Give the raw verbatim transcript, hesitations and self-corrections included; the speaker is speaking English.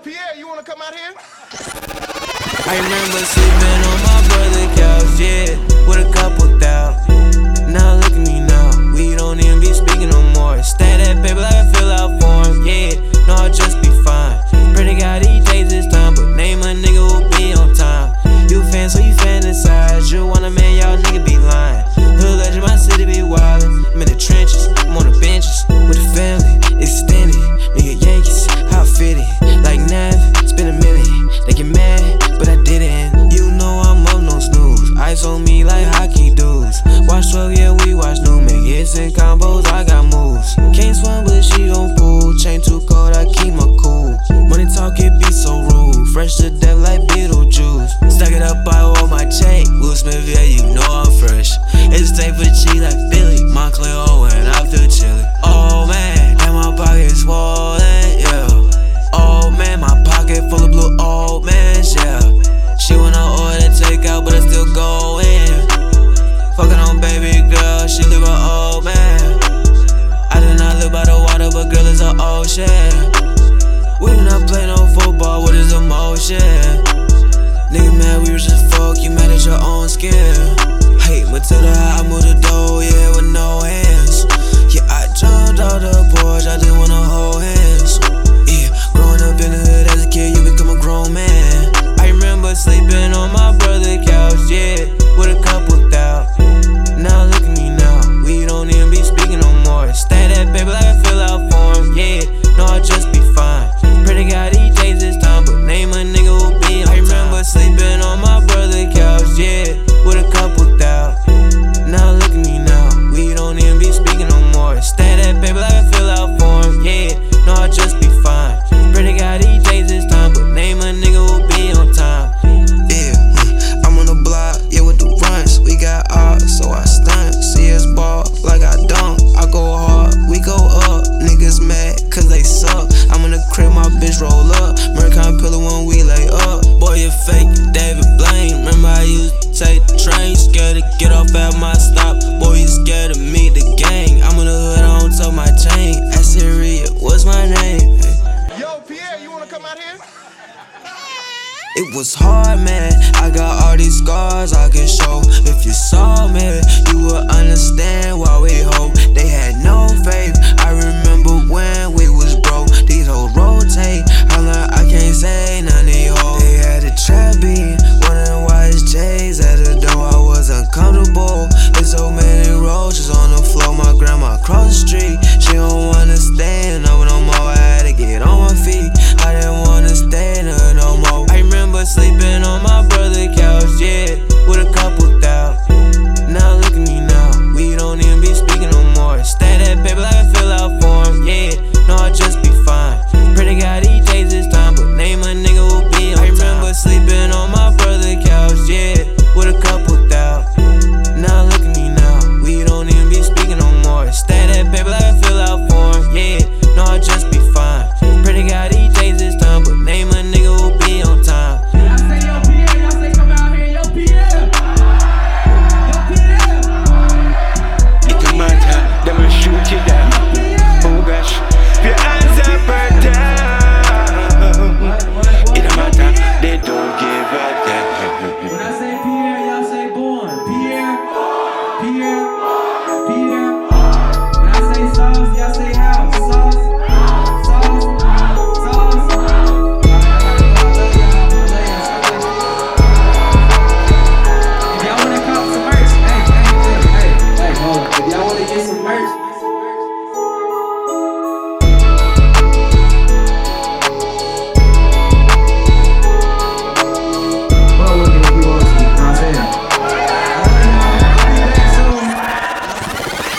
Pierre, you wanna come out here? I remember sleeping on my brother's couch, yeah, with a couple thou. Now look at me now, we don't even be speaking no more. Stack that paper like I fill out for him, yeah, no, I'll just be fine. Pray to God he takes his time, but name a nigga who'll be on time. You fan, so you fantasize, you want a man, y'all nigga be lying. Hood legend, my city be wildin', I'm in the trenches, I'm on the benches, with the family, extended. Nigga Yankees, how I fit it, like Nav, spend a million. They get mad, but I didn't. You know I'm up, no snooze. Ice on me like hockey dudes. Watch twelve, yeah, we watch new make hits and combos, I got moves. Can't swim, but she gon' pool. Chain too cold, I keep my cool. Money talk, it be so rude. Fresh to death like Beetlejuice. Stack it up, I hold my check. Will Smith, yeah, you know I'm fresh. It's stay for the cheese like Philly. Montclair, oh, and I feel chilly. Oh man, and my pocket's swollen, yeah. Oh man, my pocket full of blue old man, yeah. She wanna order takeout, but I still go in. Fucking on baby girl, she live an old man. I do not live by the water, but girl is an ocean. We do not play no football, what is emotion? Nigga mad, we was just fuck, you mad at your own skin. Hey, Matilda, I moved the door, yeah, with no hands. Yeah, I jumped out the porch, I didn't wanna hold hands. Yeah, growing up in the hood as a kid, you become a grown man. I remember sleeping on my brother's couch, yeah, with a couple thou. Now look at me now, we don't even be speaking no more. Stack that paper like I fill out for him, yeah, no, I'll just be fine. Pray to God he takes his time, but name a nigga who'll be on time. I remember sleeping on my brother's couch, yeah, with a couple thou. Now look at me now, we don't even be speaking no more. Stack that paper like I fill out for him, yeah, no, I'll just be fine. Pray to God he takes his time, but name a nigga who'll be on time. Yeah, I'm on the block, yeah, with the runs. We got odds, so I stunt. See us ball like I don't. I go hard, we go up. Niggas mad, cause they suck. I'm in the crib, my bitch roll up. Mercon pillow when we lay up. Boy, you fake, David Blaine. Remember I used to take the train. Scared to get off at my stop. Boy, you scared to meet the gang. I'm in the hood, I don't tuck my chain. Ask Syria, what's my name? Yo, Pierre, you wanna come out here? It was hard, man, I got all these scars I can show. If you saw me, you would understand why we hope. They had no faith, I remember when we was broke. These hoes rotate,